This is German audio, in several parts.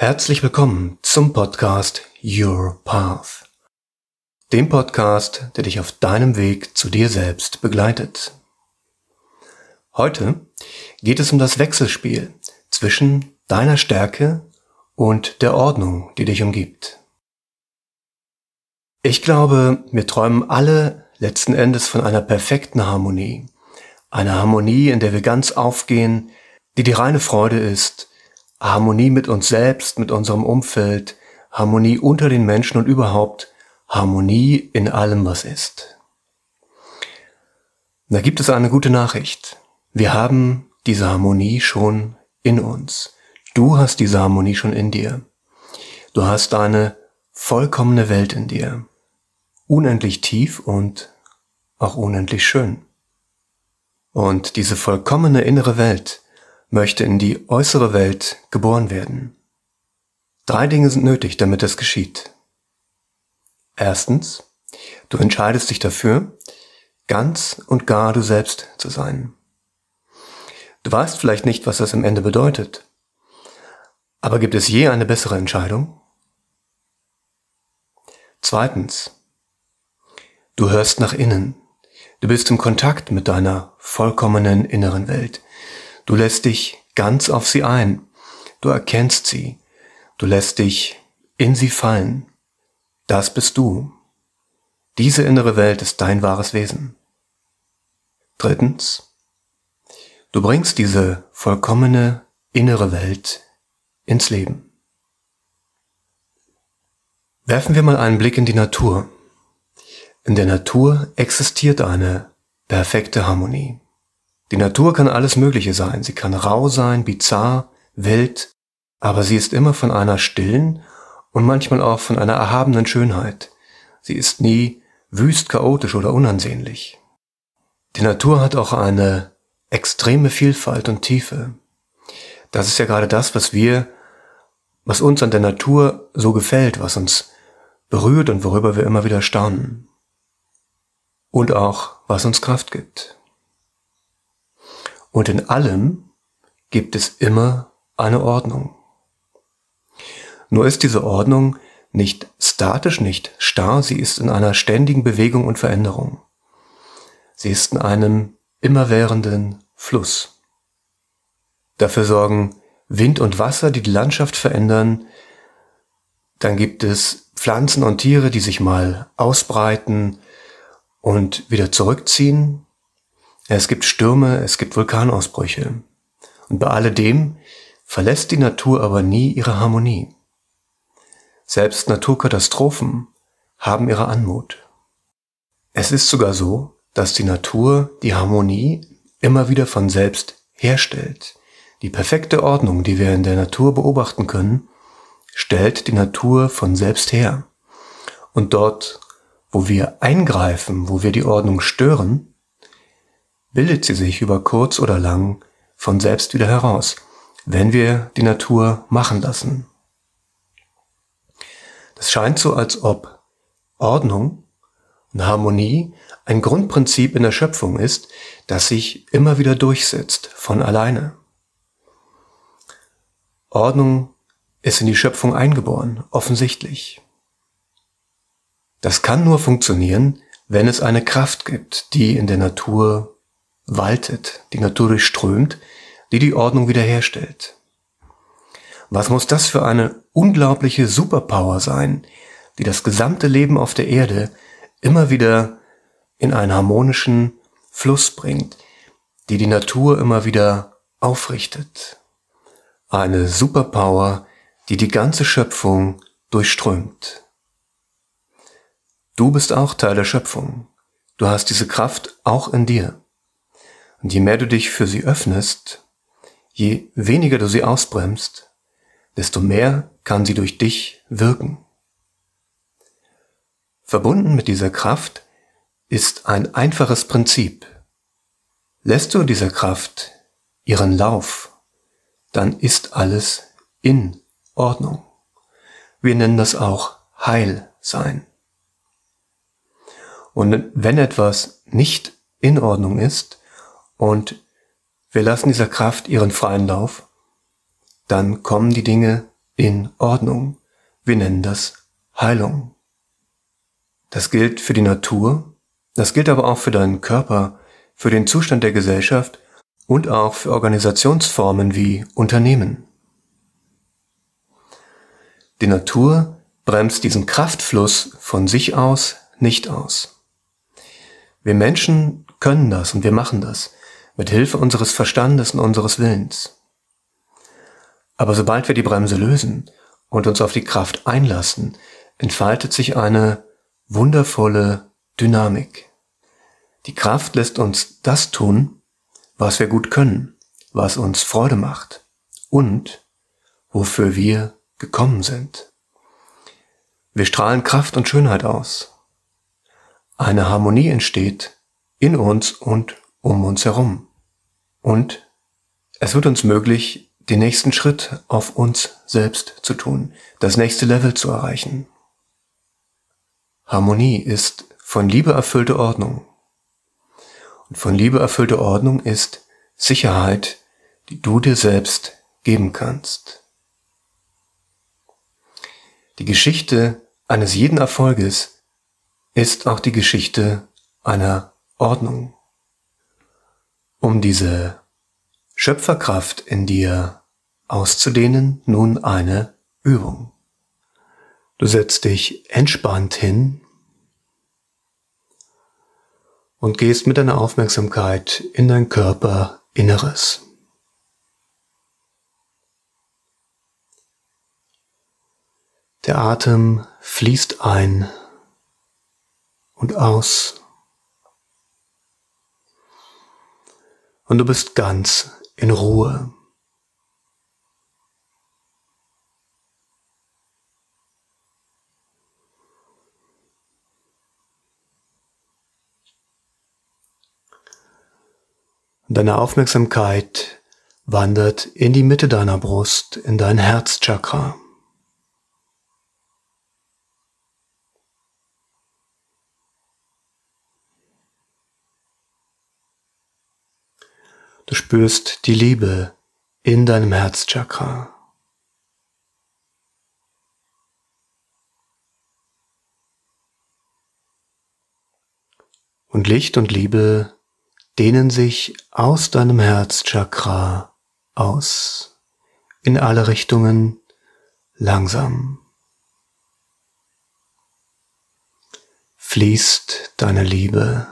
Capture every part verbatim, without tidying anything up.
Herzlich willkommen zum Podcast Your Path, dem Podcast, der dich auf deinem Weg zu dir selbst begleitet. Heute geht es um das Wechselspiel zwischen deiner Stärke und der Ordnung, die dich umgibt. Ich glaube, wir träumen alle letzten Endes von einer perfekten Harmonie. Eine Harmonie, in der wir ganz aufgehen, die die reine Freude ist, Harmonie mit uns selbst, mit unserem Umfeld, Harmonie unter den Menschen und überhaupt Harmonie in allem, was ist. Da gibt es eine gute Nachricht. Wir haben diese Harmonie schon in uns. Du hast diese Harmonie schon in dir. Du hast eine vollkommene Welt in dir. Unendlich tief und auch unendlich schön. Und diese vollkommene innere Welt möchte in die äußere Welt geboren werden. Drei Dinge sind nötig, damit es geschieht. Erstens, du entscheidest dich dafür, ganz und gar du selbst zu sein. Du weißt vielleicht nicht, was das am Ende bedeutet, aber gibt es je eine bessere Entscheidung? Zweitens, du hörst nach innen. Du bist im Kontakt mit deiner vollkommenen inneren Welt. Du lässt dich ganz auf sie ein. Du erkennst sie. Du lässt dich in sie fallen. Das bist du. Diese innere Welt ist dein wahres Wesen. Drittens, du bringst diese vollkommene innere Welt ins Leben. Werfen wir mal einen Blick in die Natur. In der Natur existiert eine perfekte Harmonie. Die Natur kann alles Mögliche sein. Sie kann rau sein, bizarr, wild, aber sie ist immer von einer stillen und manchmal auch von einer erhabenen Schönheit. Sie ist nie wüst, chaotisch oder unansehnlich. Die Natur hat auch eine extreme Vielfalt und Tiefe. Das ist ja gerade das, was wir, was uns an der Natur so gefällt, was uns berührt und worüber wir immer wieder staunen. Und auch, was uns Kraft gibt. Und in allem gibt es immer eine Ordnung. Nur ist diese Ordnung nicht statisch, nicht starr, sie ist in einer ständigen Bewegung und Veränderung. Sie ist in einem immerwährenden Fluss. Dafür sorgen Wind und Wasser, die die Landschaft verändern. Dann gibt es Pflanzen und Tiere, die sich mal ausbreiten und wieder zurückziehen. Es gibt Stürme, es gibt Vulkanausbrüche. Und bei alledem verlässt die Natur aber nie ihre Harmonie. Selbst Naturkatastrophen haben ihre Anmut. Es ist sogar so, dass die Natur die Harmonie immer wieder von selbst herstellt. Die perfekte Ordnung, die wir in der Natur beobachten können, stellt die Natur von selbst her. Und dort, wo wir eingreifen, wo wir die Ordnung stören, bildet sie sich über kurz oder lang von selbst wieder heraus, wenn wir die Natur machen lassen. Das scheint so, als ob Ordnung und Harmonie ein Grundprinzip in der Schöpfung ist, das sich immer wieder durchsetzt, von alleine. Ordnung ist in die Schöpfung eingeboren, offensichtlich. Das kann nur funktionieren, wenn es eine Kraft gibt, die in der Natur waltet, die Natur durchströmt, die die Ordnung wiederherstellt. Was muss das für eine unglaubliche Superpower sein, die das gesamte Leben auf der Erde immer wieder in einen harmonischen Fluss bringt, die die Natur immer wieder aufrichtet. Eine Superpower, die die ganze Schöpfung durchströmt. Du bist auch Teil der Schöpfung. Du hast diese Kraft auch in dir. Und je mehr du dich für sie öffnest, je weniger du sie ausbremst, desto mehr kann sie durch dich wirken. Verbunden mit dieser Kraft ist ein einfaches Prinzip. Lässt du dieser Kraft ihren Lauf, dann ist alles in Ordnung. Wir nennen das auch Heilsein. Und wenn etwas nicht in Ordnung ist, und wir lassen dieser Kraft ihren freien Lauf, dann kommen die Dinge in Ordnung. Wir nennen das Heilung. Das gilt für die Natur, das gilt aber auch für deinen Körper, für den Zustand der Gesellschaft und auch für Organisationsformen wie Unternehmen. Die Natur bremst diesen Kraftfluss von sich aus nicht aus. Wir Menschen können das und wir machen das mit Hilfe unseres Verstandes und unseres Willens. Aber sobald wir die Bremse lösen und uns auf die Kraft einlassen, entfaltet sich eine wundervolle Dynamik. Die Kraft lässt uns das tun, was wir gut können, was uns Freude macht und wofür wir gekommen sind. Wir strahlen Kraft und Schönheit aus. Eine Harmonie entsteht in uns und um uns herum. Und es wird uns möglich, den nächsten Schritt auf uns selbst zu tun, das nächste Level zu erreichen. Harmonie ist von Liebe erfüllte Ordnung. Und von Liebe erfüllte Ordnung ist Sicherheit, die du dir selbst geben kannst. Die Geschichte eines jeden Erfolges ist auch die Geschichte einer Ordnung. Um diese Schöpferkraft in dir auszudehnen, nun eine Übung. Du setzt dich entspannt hin und gehst mit deiner Aufmerksamkeit in dein Körperinneres. Der Atem fließt ein und aus. Und du bist ganz in Ruhe. Und deine Aufmerksamkeit wandert in die Mitte deiner Brust, in dein Herzchakra. Du spürst die Liebe in deinem Herzchakra. Und Licht und Liebe dehnen sich aus deinem Herzchakra aus, in alle Richtungen, langsam. Fließt deine Liebe.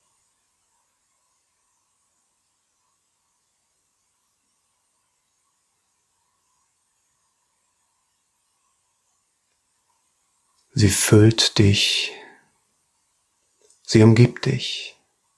Sie füllt dich, sie umgibt dich.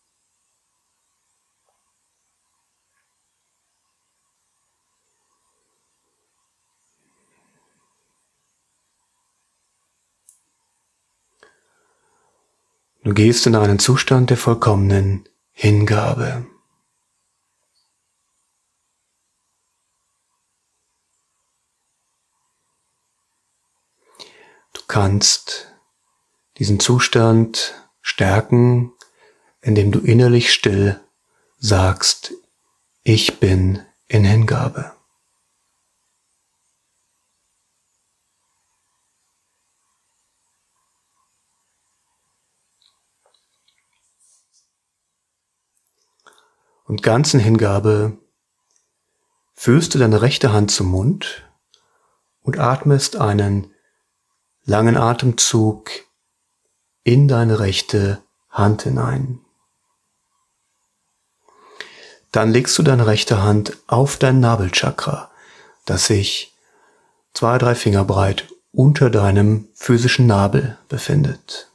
Du gehst in einen Zustand der vollkommenen Hingabe. Du kannst diesen Zustand stärken, indem du innerlich still sagst, ich bin in Hingabe. Und ganz in Hingabe führst du deine rechte Hand zum Mund und atmest einen langen Atemzug in deine rechte Hand hinein. Dann legst du deine rechte Hand auf dein Nabelchakra, das sich zwei, drei Finger breit unter deinem physischen Nabel befindet.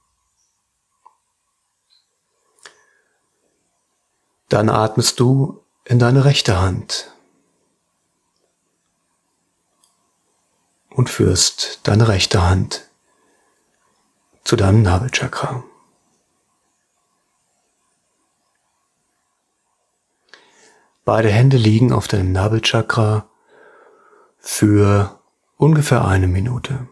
Dann atmest du in deine rechte Hand und führst deine rechte Hand zu deinem Nabelchakra. Beide Hände liegen auf deinem Nabelchakra für ungefähr eine Minute.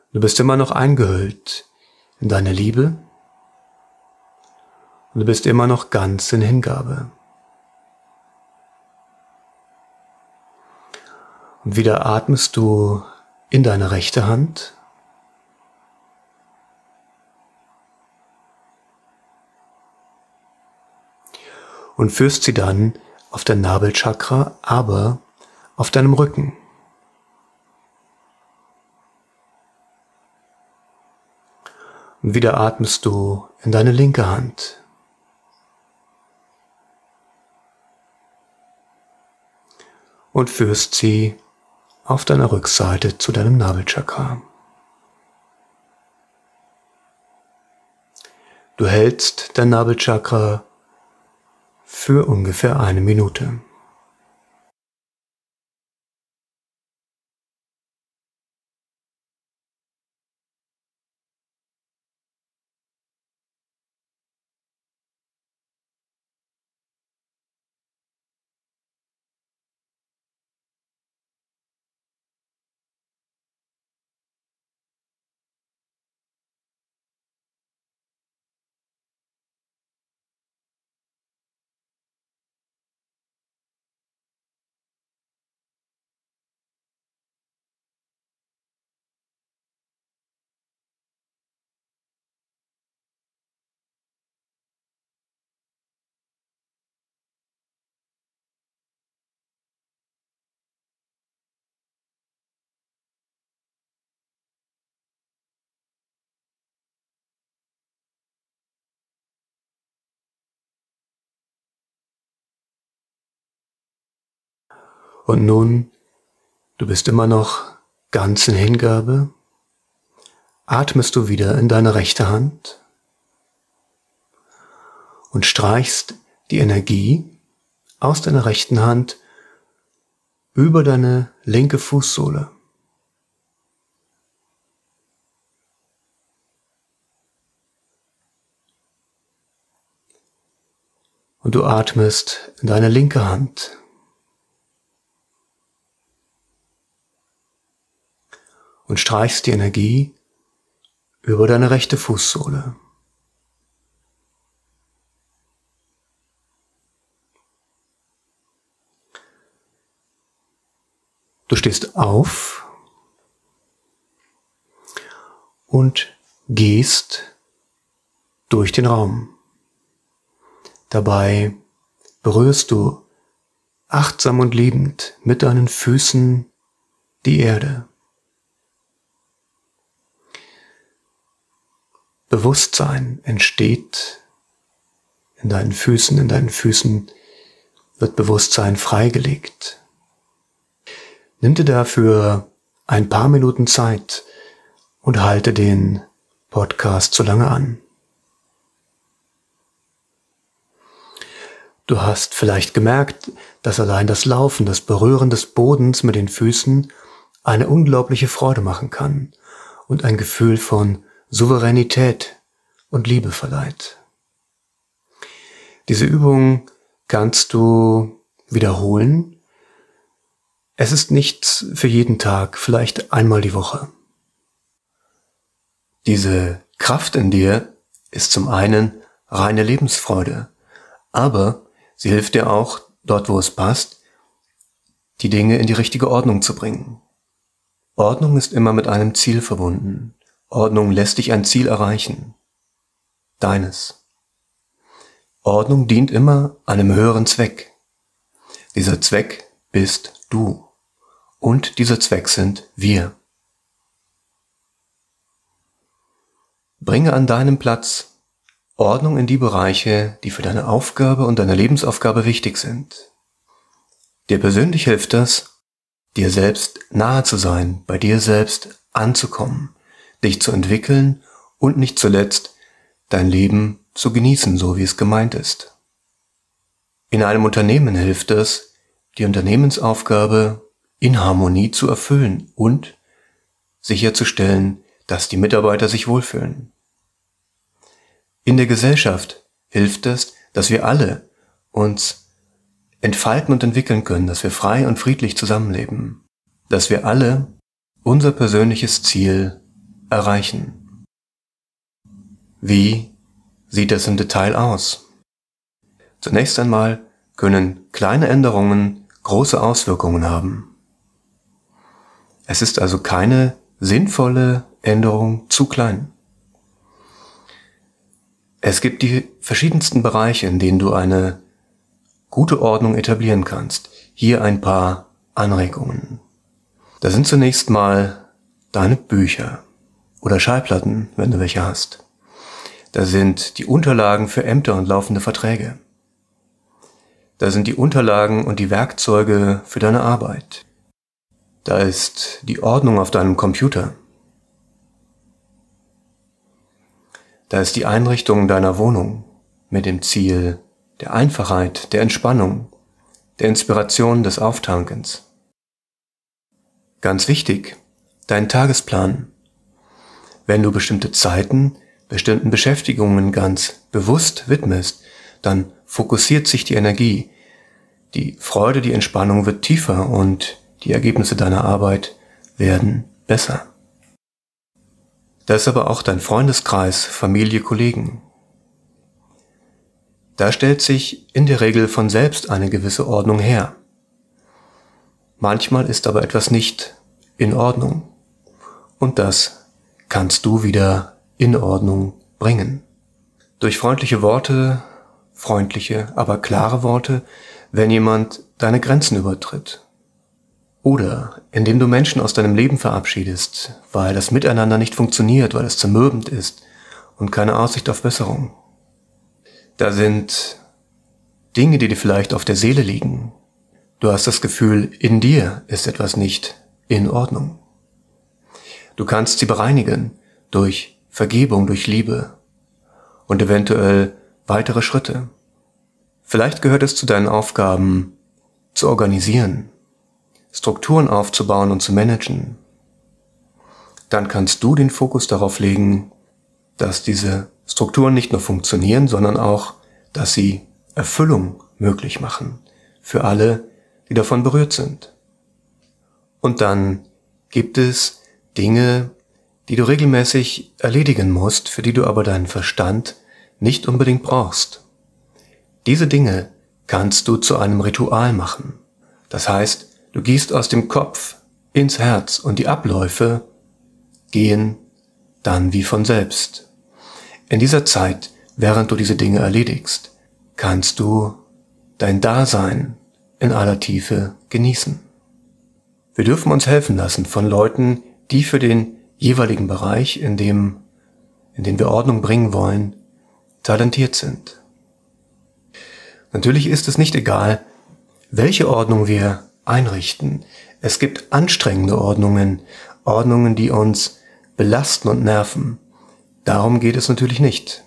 Du bist immer noch eingehüllt in deine Liebe und du bist immer noch ganz in Hingabe. Und wieder atmest du in deine rechte Hand und führst sie dann auf dein Nabelchakra, aber auf deinem Rücken. Und wieder atmest du in deine linke Hand. Und führst sie auf deiner Rückseite zu deinem Nabelchakra. Du hältst dein Nabelchakra für ungefähr eine Minute. Und nun, du bist immer noch ganz in Hingabe, atmest du wieder in deine rechte Hand und streichst die Energie aus deiner rechten Hand über deine linke Fußsohle. Und du atmest in deine linke Hand. Und streichst die Energie über deine rechte Fußsohle. Du stehst auf und gehst durch den Raum. Dabei berührst du achtsam und liebend mit deinen Füßen die Erde. Bewusstsein entsteht in deinen Füßen, in deinen Füßen wird Bewusstsein freigelegt. Nimm dir dafür ein paar Minuten Zeit und halte den Podcast so lange an. Du hast vielleicht gemerkt, dass allein das Laufen, das Berühren des Bodens mit den Füßen eine unglaubliche Freude machen kann und ein Gefühl von Souveränität und Liebe verleiht. Diese Übung kannst du wiederholen. Es ist nichts für jeden Tag, vielleicht einmal die Woche. Diese Kraft in dir ist zum einen reine Lebensfreude, aber sie hilft dir auch, dort wo es passt, die Dinge in die richtige Ordnung zu bringen. Ordnung ist immer mit einem Ziel verbunden. Ordnung lässt dich ein Ziel erreichen. Deines. Ordnung dient immer einem höheren Zweck. Dieser Zweck bist du. Und dieser Zweck sind wir. Bringe an deinem Platz Ordnung in die Bereiche, die für deine Aufgabe und deine Lebensaufgabe wichtig sind. Dir persönlich hilft das, dir selbst nahe zu sein, bei dir selbst anzukommen, dich zu entwickeln und nicht zuletzt dein Leben zu genießen, so wie es gemeint ist. In einem Unternehmen hilft es, die Unternehmensaufgabe in Harmonie zu erfüllen und sicherzustellen, dass die Mitarbeiter sich wohlfühlen. In der Gesellschaft hilft es, dass wir alle uns entfalten und entwickeln können, dass wir frei und friedlich zusammenleben, dass wir alle unser persönliches Ziel erreichen. Wie sieht das im Detail aus? Zunächst einmal können kleine Änderungen große Auswirkungen haben. Es ist also keine sinnvolle Änderung zu klein. Es gibt die verschiedensten Bereiche, in denen du eine gute Ordnung etablieren kannst. Hier ein paar Anregungen. Da sind zunächst mal deine Bücher oder Schallplatten, wenn du welche hast. Da sind die Unterlagen für Ämter und laufende Verträge. Da sind die Unterlagen und die Werkzeuge für deine Arbeit. Da ist die Ordnung auf deinem Computer. Da ist die Einrichtung deiner Wohnung mit dem Ziel der Einfachheit, der Entspannung, der Inspiration, des Auftankens. Ganz wichtig, dein Tagesplan. Wenn du bestimmte Zeiten, bestimmten Beschäftigungen ganz bewusst widmest, dann fokussiert sich die Energie. Die Freude, die Entspannung wird tiefer und die Ergebnisse deiner Arbeit werden besser. Da ist aber auch dein Freundeskreis, Familie, Kollegen. Da stellt sich in der Regel von selbst eine gewisse Ordnung her. Manchmal ist aber etwas nicht in Ordnung und das kannst du wieder in Ordnung bringen. Durch freundliche Worte, freundliche, aber klare Worte, wenn jemand deine Grenzen übertritt. Oder indem du Menschen aus deinem Leben verabschiedest, weil das Miteinander nicht funktioniert, weil es zermürbend ist und keine Aussicht auf Besserung. Da sind Dinge, die dir vielleicht auf der Seele liegen. Du hast das Gefühl, in dir ist etwas nicht in Ordnung. Du kannst sie bereinigen durch Vergebung, durch Liebe und eventuell weitere Schritte. Vielleicht gehört es zu deinen Aufgaben, zu organisieren, Strukturen aufzubauen und zu managen. Dann kannst du den Fokus darauf legen, dass diese Strukturen nicht nur funktionieren, sondern auch, dass sie Erfüllung möglich machen für alle, die davon berührt sind. Und dann gibt es Dinge, die du regelmäßig erledigen musst, für die du aber deinen Verstand nicht unbedingt brauchst. Diese Dinge kannst du zu einem Ritual machen. Das heißt, du gehst aus dem Kopf ins Herz und die Abläufe gehen dann wie von selbst. In dieser Zeit, während du diese Dinge erledigst, kannst du dein Dasein in aller Tiefe genießen. Wir dürfen uns helfen lassen von Leuten, die für den jeweiligen Bereich, in dem, in den wir Ordnung bringen wollen, talentiert sind. Natürlich ist es nicht egal, welche Ordnung wir einrichten. Es gibt anstrengende Ordnungen, Ordnungen, die uns belasten und nerven. Darum geht es natürlich nicht.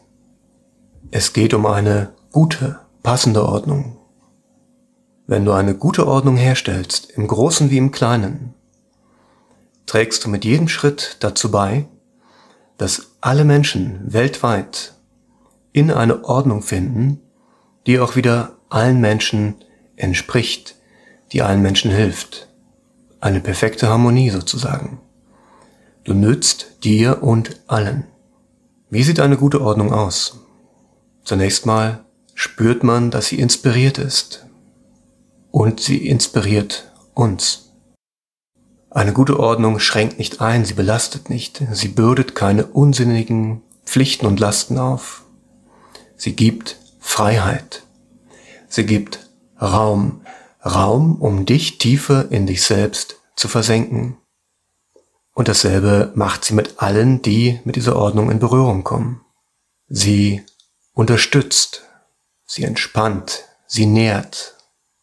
Es geht um eine gute, passende Ordnung. Wenn du eine gute Ordnung herstellst, im Großen wie im Kleinen, trägst du mit jedem Schritt dazu bei, dass alle Menschen weltweit in eine Ordnung finden, die auch wieder allen Menschen entspricht, die allen Menschen hilft. Eine perfekte Harmonie sozusagen. Du nützt dir und allen. Wie sieht eine gute Ordnung aus? Zunächst mal spürt man, dass sie inspiriert ist. Und sie inspiriert uns. Eine gute Ordnung schränkt nicht ein, sie belastet nicht, sie bürdet keine unsinnigen Pflichten und Lasten auf. Sie gibt Freiheit. Sie gibt Raum. Raum, um dich tiefer in dich selbst zu versenken. Und dasselbe macht sie mit allen, die mit dieser Ordnung in Berührung kommen. Sie unterstützt, sie entspannt, sie nährt.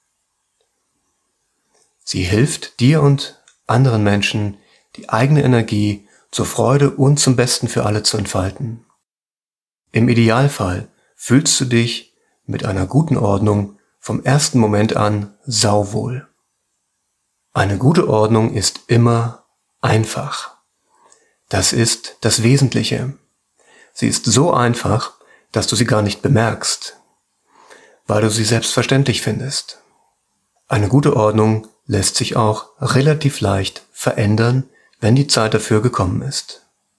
Sie hilft dir und anderen Menschen, die eigene Energie zur Freude und zum Besten für alle zu entfalten. Im Idealfall fühlst du dich mit einer guten Ordnung vom ersten Moment an sauwohl. Eine gute Ordnung ist immer einfach. Das ist das Wesentliche. Sie ist so einfach, dass du sie gar nicht bemerkst, weil du sie selbstverständlich findest. Eine gute Ordnung lässt sich auch relativ leicht verändern, wenn die Zeit dafür gekommen ist.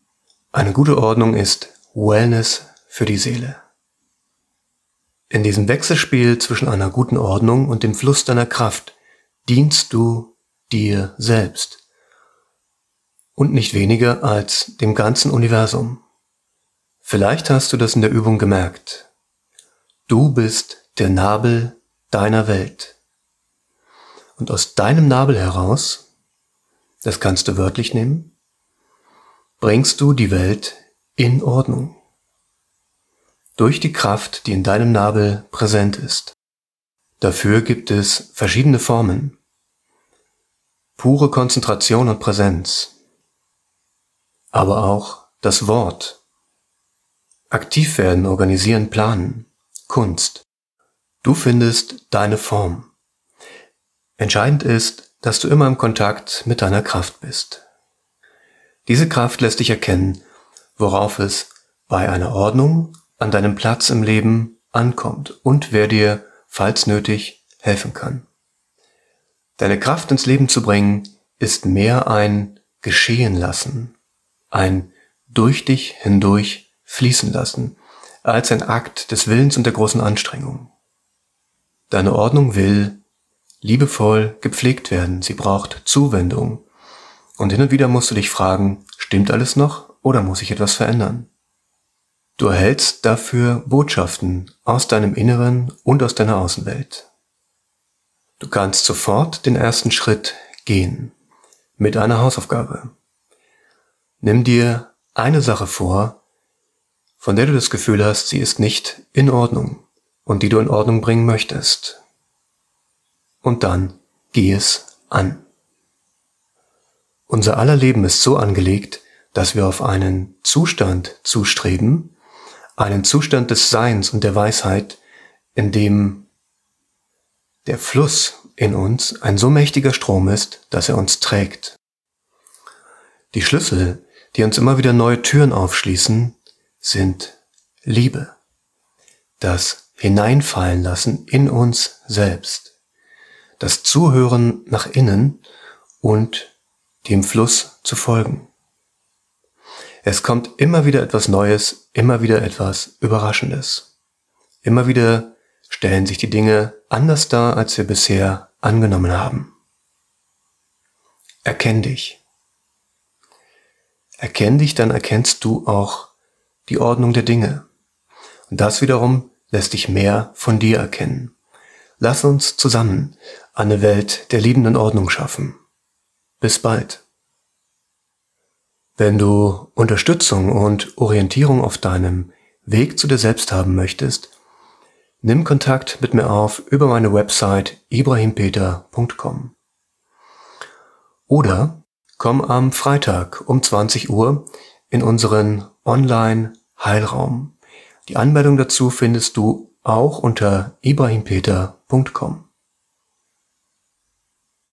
Eine gute Ordnung ist Wellness für die Seele. In diesem Wechselspiel zwischen einer guten Ordnung und dem Fluss deiner Kraft dienst du dir selbst und nicht weniger als dem ganzen Universum. Vielleicht hast du das in der Übung gemerkt. Du bist der Nabel deiner Welt. Und aus deinem Nabel heraus, das kannst du wörtlich nehmen, bringst du die Welt in Ordnung. Durch die Kraft, die in deinem Nabel präsent ist. Dafür gibt es verschiedene Formen. Pure Konzentration und Präsenz. Aber auch das Wort. Aktiv werden, organisieren, planen. Kunst. Du findest deine Form. Entscheidend ist, dass du immer im Kontakt mit deiner Kraft bist. Diese Kraft lässt dich erkennen, worauf es bei einer Ordnung an deinem Platz im Leben ankommt und wer dir, falls nötig, helfen kann. Deine Kraft ins Leben zu bringen, ist mehr ein Geschehen lassen, ein durch dich hindurch fließen lassen, als ein Akt des Willens und der großen Anstrengung. Deine Ordnung will liebevoll gepflegt werden, sie braucht Zuwendung. Und hin und wieder musst du dich fragen, stimmt alles noch oder muss ich etwas verändern? Du erhältst dafür Botschaften aus deinem Inneren und aus deiner Außenwelt. Du kannst sofort den ersten Schritt gehen mit einer Hausaufgabe. Nimm dir eine Sache vor, von der du das Gefühl hast, sie ist nicht in Ordnung und die du in Ordnung bringen möchtest. Und dann geh es an. Unser aller Leben ist so angelegt, dass wir auf einen Zustand zustreben, einen Zustand des Seins und der Weisheit, in dem der Fluss in uns ein so mächtiger Strom ist, dass er uns trägt. Die Schlüssel, die uns immer wieder neue Türen aufschließen, sind Liebe, das Hineinfallen lassen in uns selbst, das Zuhören nach innen und dem Fluss zu folgen. Es kommt immer wieder etwas Neues, immer wieder etwas Überraschendes. Immer wieder stellen sich die Dinge anders dar, als wir bisher angenommen haben. Erkenn dich. Erkenn dich, dann erkennst du auch die Ordnung der Dinge. Und das wiederum lässt dich mehr von dir erkennen. Lass uns zusammen eine Welt der liebenden Ordnung schaffen. Bis bald. Wenn du Unterstützung und Orientierung auf deinem Weg zu dir selbst haben möchtest, nimm Kontakt mit mir auf über meine Website ibrahim peter punkt com. Oder komm am Freitag um zwanzig Uhr in unseren Online-Heilraum. Die Anmeldung dazu findest du auch unter ibrahim peter punkt com.